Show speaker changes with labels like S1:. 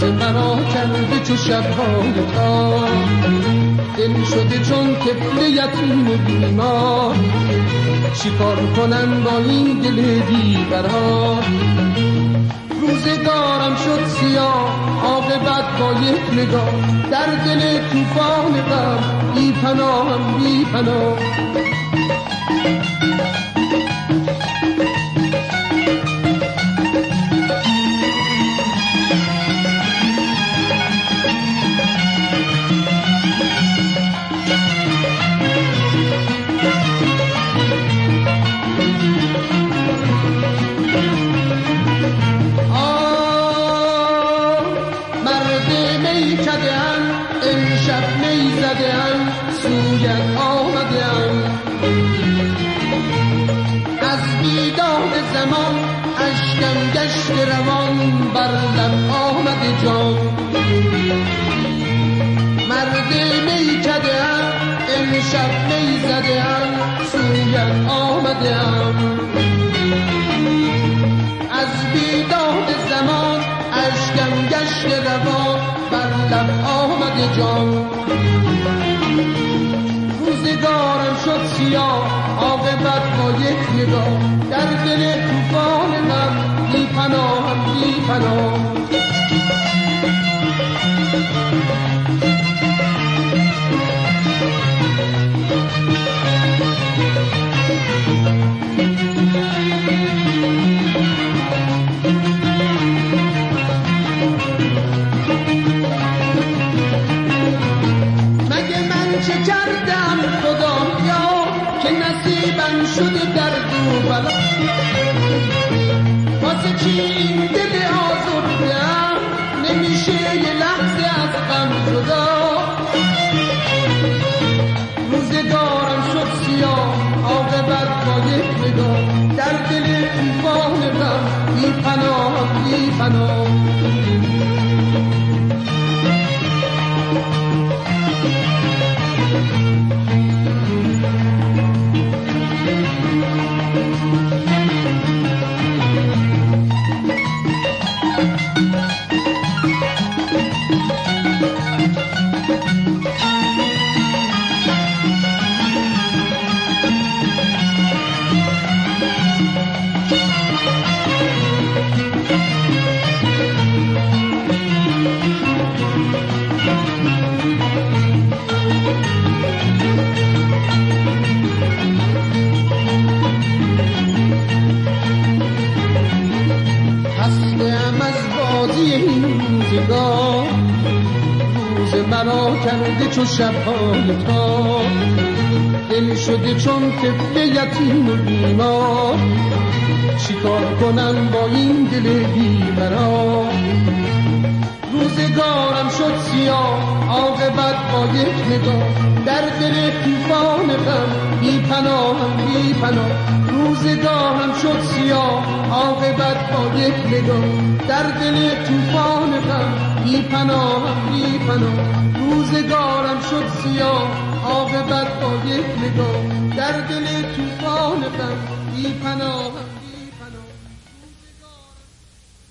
S1: روز مرا کرده چو شب‌های تار، دل شده چون طفل یتیم و بیمار. چیکار کنم با این دل بی‌قرار؟ روزگارم شد سیاه، عاقبت با یک نگاه در دل طوفان غم بی پناهم بی پناه. سویت آمدم از بیداد زمان، اشکم گشت روان بر لب آمد جان. مرد میکده ام امشب میزده ام، سویت آمدم از بیداد زمان، اشکم گشت روان بر لب آمد جان. روزگارم شد سیاه، عاقبت با یک نگاه در دل طوفان غم بی پناهم بی پناه. چه کردم خدایا که نصیبم شده درد و بلا؟ واسه چی این دل آزرده‌ام نمیشه یه لحظه از غم جدا؟ روزگارم شد سیاه، عاقبت با یک نگاه در دل طوفان غم بی پناه بی پناه. خسته‌ام از بازی این روزگار، روز مرا کرده چو شب‌های تار. دل شده چون طفل یتیم و بیمار، چیکار کنم با این دل بی‌قرار؟ روزگارم شد سیاه، عاقبت با یک نگاه در دل طوفان غم بی پناهم بی پناه. روزگارم شد سیاه، عاقبت با یک نگاه در دل طوفان غم بی پناهم بی پناه. روزگارم شد سیاه، عاقبت با یک نگاه در دل طوفان غم بی پناهم.